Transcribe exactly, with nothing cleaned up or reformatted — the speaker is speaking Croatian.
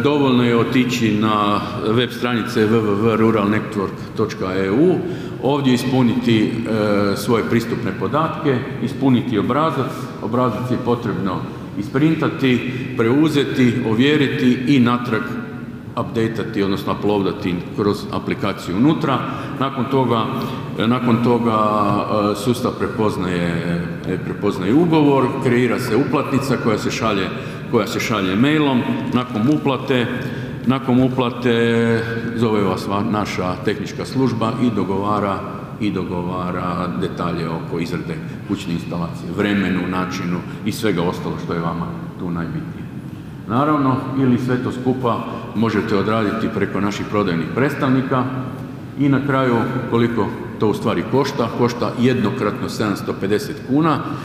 dovoljno je otići na web stranice w w w točka rural network točka e u, ovdje ispuniti e, svoje pristupne podatke, ispuniti obrazac, obrazac je potrebno isprintati, preuzeti, ovjeriti i natrag updateati, odnosno uploadati kroz aplikaciju unutra. Nakon toga, nakon toga sustav prepoznaje, prepoznaje ugovor, kreira se uplatnica koja se šalje, koja se šalje mailom. Nakon uplate, nakon uplate zove vas naša tehnička služba i dogovara i dogovara detalje oko izrade kućne instalacije, vremenu, načinu i svega ostalo što je vama tu najbitnije. Naravno, ili sve to skupa možete odraditi preko naših prodajnih predstavnika i na kraju koliko to u stvari košta, košta jednokratno sedamsto pedeset kuna.